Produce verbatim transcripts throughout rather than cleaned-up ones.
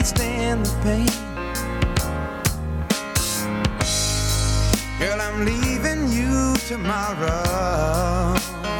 can't stand the pain. Girl, I'm leaving you tomorrow.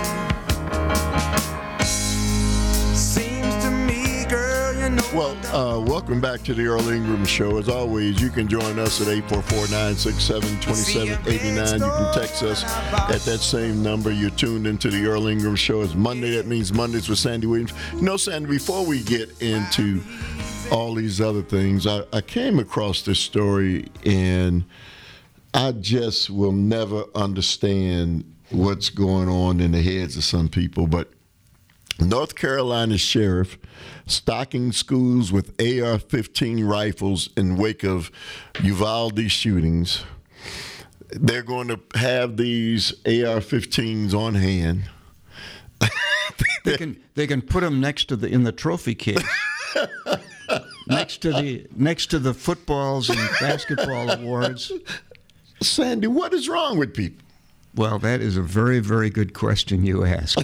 Seems to me, girl, you know. Well, uh, welcome back to the Earl Ingram Show. As always, you can join us at eight four four, nine six seven, two seven eight nine. You can text us at that same number. You're tuned into the Earl Ingram Show. It's Monday. That means Mondays with Sandy Williams. You know, Sandy, before we get into all these other things, I, I came across this story, and I just will never understand what's going on in the heads of some people. But North Carolina sheriff stocking schools with A R fifteen rifles in wake of Uvalde shootings. They're going to have these A R fifteens on hand. They can they can put them next to the in the trophy case, next to the next to the footballs and basketball awards. Sandy, what is wrong with people? Well, that is a very, very good question you ask.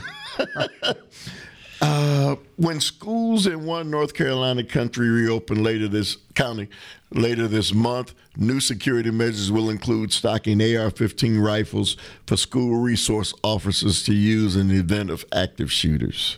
uh, when schools in one North Carolina country reopen later this county later this month, new security measures will include stocking A R fifteen rifles for school resource officers to use in the event of active shooters.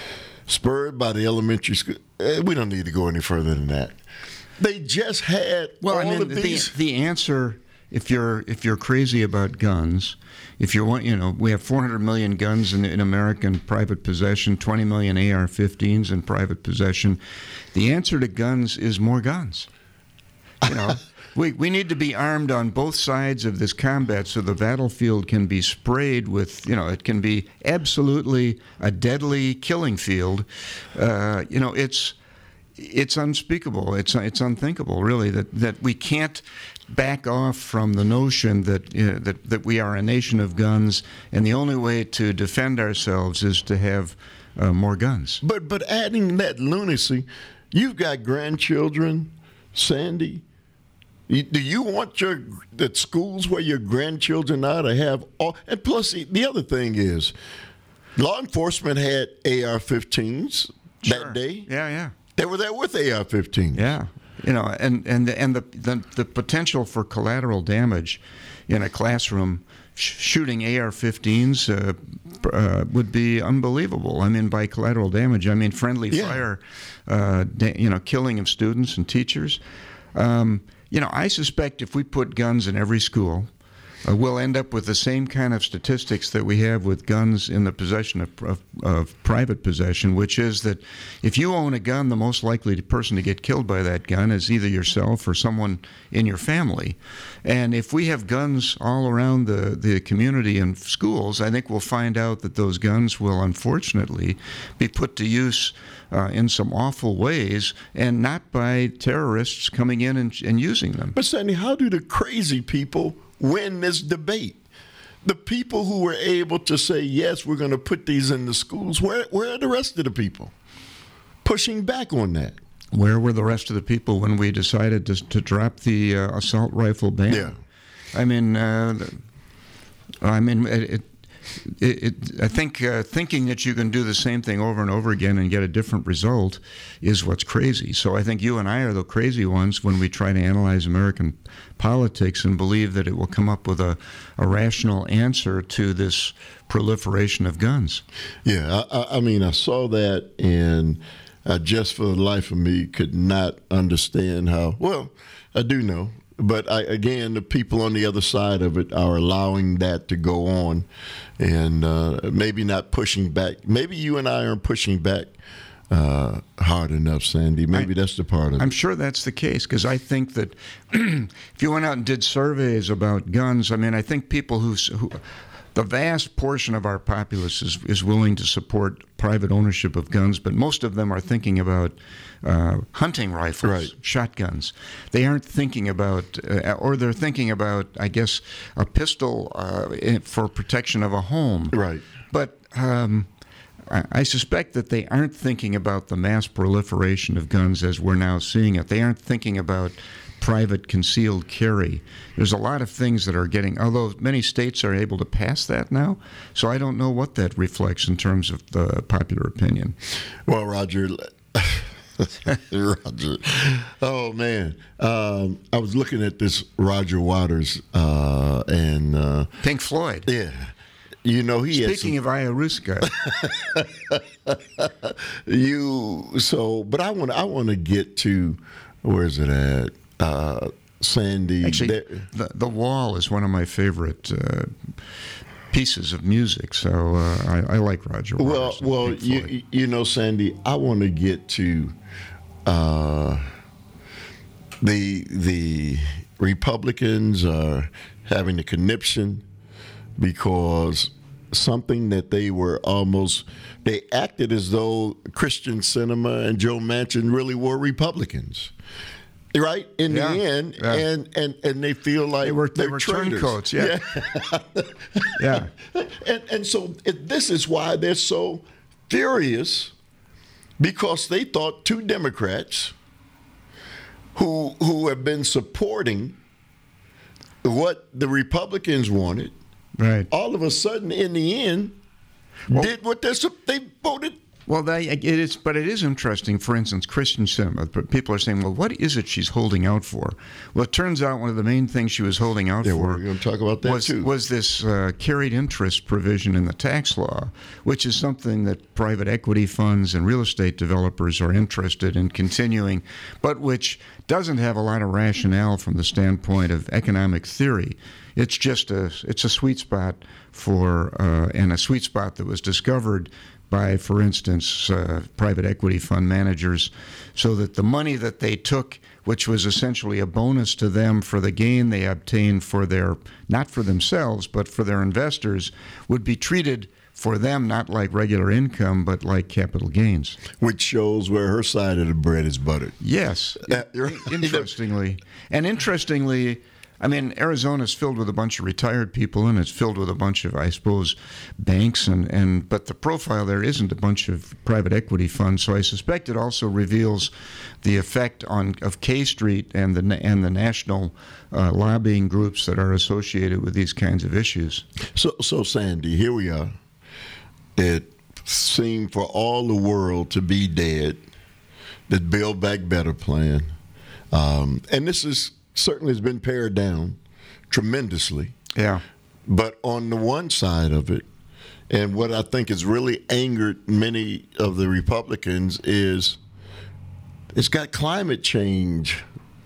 Spurred by the elementary school, eh, we don't need to go any further than that. They just had well, all I mean, of these. The, the answer. If you're if you're crazy about guns, if you want, you know, we have four hundred million guns in, in American private possession, twenty million A R fifteens in private possession. The answer to guns is more guns. You know, we we need to be armed on both sides of this combat so the battlefield can be sprayed with, you know, it can be absolutely a deadly killing field. Uh, you know, it's it's unspeakable. It's it's unthinkable, really, that that we can't back off from the notion that, you know, that that we are a nation of guns, and the only way to defend ourselves is to have uh, more guns. But but adding that lunacy, you've got grandchildren, Sandy. You, do you want your the schools where your grandchildren are to have all? And plus, the, the other thing is, law enforcement had A R fifteens Sure. that day. Yeah, yeah. They were there with A R fifteens. Yeah. You know, and and the, and the, the the potential for collateral damage in a classroom sh- shooting A R fifteens uh, uh, would be unbelievable. I mean, by collateral damage, I mean friendly Yeah. fire, uh, da- you know, killing of students and teachers. Um, you know, I suspect if we put guns in every school, Uh, we'll end up with the same kind of statistics that we have with guns in the possession of, of, of private possession, which is that if you own a gun, the most likely person to get killed by that gun is either yourself or someone in your family. And if we have guns all around the, the community and schools, I think we'll find out that those guns will unfortunately be put to use uh, in some awful ways, and not by terrorists coming in and, and using them. But Sandy, how do the crazy people win this debate? The people who were able to say, yes, we're going to put these in the schools, where, where are the rest of the people pushing back on that? Where were the rest of the people when we decided to, to drop the uh, assault rifle ban? Yeah. I mean, uh, I mean, it, it, it, I think uh, thinking that you can do the same thing over and over again and get a different result is what's crazy. So I think you and I are the crazy ones when we try to analyze American politics and believe that it will come up with a, a rational answer to this proliferation of guns. Yeah, I, I mean, I saw that, and I just for the life of me could not understand how, well, I do know, but I, again, the people on the other side of it are allowing that to go on, and uh, maybe not pushing back. Maybe you and I aren't pushing back uh, hard enough, Sandy. Maybe I, that's the part of I'm it. sure that's the case, because I think that if you went out and did surveys about guns, I mean, I think people who, who the vast portion of our populace is, is willing to support private ownership of guns, but most of them are thinking about uh, hunting rifles, right. shotguns. They aren't thinking about, uh, or they're thinking about, I guess, a pistol uh, for protection of a home. Right. But um, I, I suspect that they aren't thinking about the mass proliferation of guns as we're now seeing it. They aren't thinking about private concealed carry. There's a lot of things that are getting, although many states are able to pass that now, so I don't know what that reflects in terms of the popular opinion. Well, Roger, Roger. Oh man, um, I was looking at this Roger Waters uh, and uh, Pink Floyd. Yeah, you know he. Speaking had of ayahuasca, you so, but I want I want to get to where is it at? Uh, Sandy. actually, there- the, the Wall is one of my favorite uh, pieces of music. So uh, I, I like Roger Waters. Well, and well, Pink Floyd. you you know, Sandy, I want to get to uh, the the Republicans are having a conniption because something that they were almost they acted as though Christian Sinema and Joe Manchin really were Republicans. Right in Yeah, the end, yeah. and, and and they feel like They were- they they're were traitors. turncoats, yeah. yeah. Yeah. And and so it, this is why they're so furious, because they thought two Democrats who who have been supporting what the Republicans wanted, Right. all of a sudden in the end did what they're sup- they voted. Well, they, it is, but it is interesting. For instance, Christian Cinema. People are saying, "Well, what is it she's holding out for?" Well, it turns out one of the main things she was holding out Yeah, for we're going to talk about that was too. was this uh, carried interest provision in the tax law, which is something that private equity funds and real estate developers are interested in continuing, but which doesn't have a lot of rationale from the standpoint of economic theory. It's just a it's a sweet spot for uh, and a sweet spot that was discovered by, for instance, uh, private equity fund managers, so that the money that they took, which was essentially a bonus to them for the gain they obtained for their, not for themselves, but for their investors, would be treated for them not like regular income, but like capital gains. Which shows where her side of the bread is buttered. Yes, Uh, you're- interestingly. And interestingly, I mean, Arizona's filled with a bunch of retired people, and it's filled with a bunch of, I suppose, banks, and, and but the profile there isn't a bunch of private equity funds. So I suspect it also reveals the effect on of K Street and the and the national uh, lobbying groups that are associated with these kinds of issues. So, so Sandy, here we are. It seemed for all the world to be dead, the Build Back Better plan. Um, and this is certainly has been pared down tremendously. Yeah. But on the one side of it, and what I think has really angered many of the Republicans is it's got climate change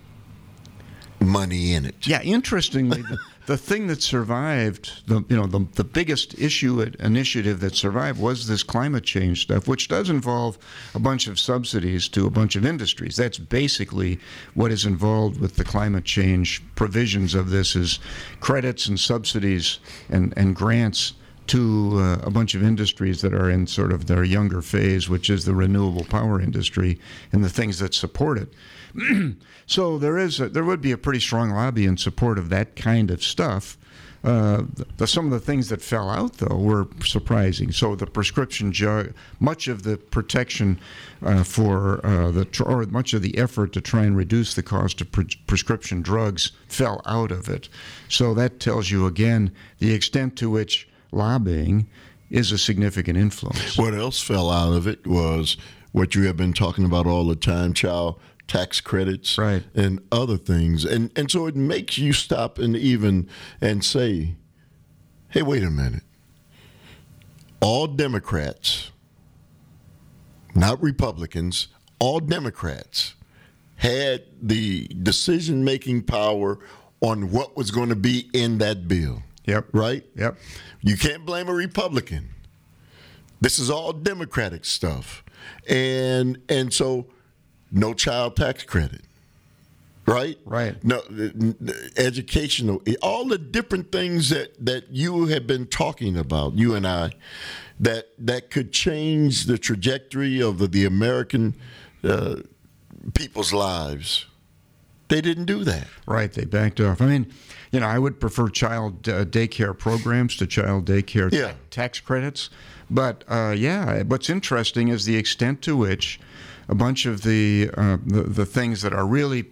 money in it. Yeah, interestingly, the, the thing that survived, the you know, the the biggest issue initiative that survived was this climate change stuff, which does involve a bunch of subsidies to a bunch of industries. That's basically what is involved with the climate change provisions of this: is credits and subsidies and and grants to uh, a bunch of industries that are in sort of their younger phase, which is the renewable power industry and the things that support it. So there is a, there would be a pretty strong lobby in support of that kind of stuff. Uh, the, some of the things that fell out, though, were surprising. So the prescription drug, much of the protection uh, for uh, the tr- or much of the effort to try and reduce the cost of pre- prescription drugs fell out of it. So that tells you again the extent to which lobbying is a significant influence. What else fell out of it was what you have been talking about all the time, child tax credits, Right. and other things. And and so it makes you stop and even and say, hey, wait a minute. All Democrats, not Republicans, all Democrats had the decision-making power on what was going to be in that bill. Yep. Right? Yep. You can't blame a Republican. This is all Democratic stuff. And and so no child tax credit. Right? Right. No n- n- educational, all the different things that, that you have been talking about, you and I, that that could change the trajectory of the, the American uh, people's lives. They didn't do that. Right, they backed off. I mean, you know, I would prefer child uh, daycare programs to child daycare Yeah. tax credits. But, uh, yeah, what's interesting is the extent to which a bunch of the uh, the, the things that are really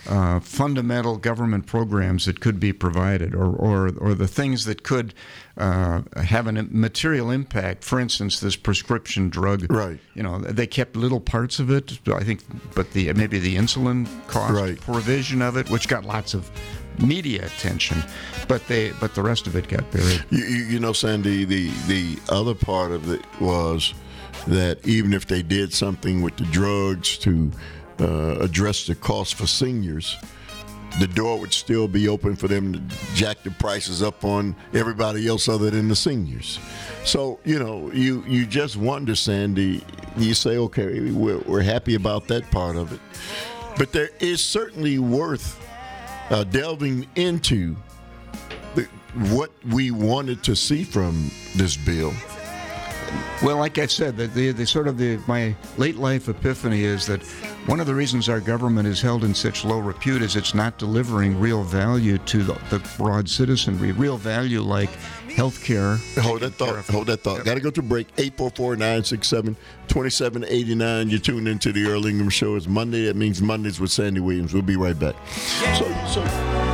uh, fundamental government programs that could be provided, or or, or the things that could uh, have a material impact. For instance, this prescription drug. Right. You know, they kept little parts of it, I think, but the maybe the insulin cost Right. provision of it, which got lots of media attention, but they but the rest of it got buried. You, you, you know, Sandy, the, the other part of it was that even if they did something with the drugs to uh, address the cost for seniors, the door would still be open for them to jack the prices up on everybody else other than the seniors. So, you know, you, you just wonder, Sandy, you say, okay, we're, we're happy about that part of it. But there is certainly worth uh, delving into the, what we wanted to see from this bill. Well, like I said, the, the, the sort of the my late life epiphany is that one of the reasons our government is held in such low repute is it's not delivering real value to the, the broad citizenry. Real value like health care. Hold that thought. Hold that thought. Got to go to break. eight four four, nine six seven, two seven eight nine. You're tuned into the Earl Ingram Show. It's Monday. That means Mondays with Sandy Williams. We'll be right back. So, so.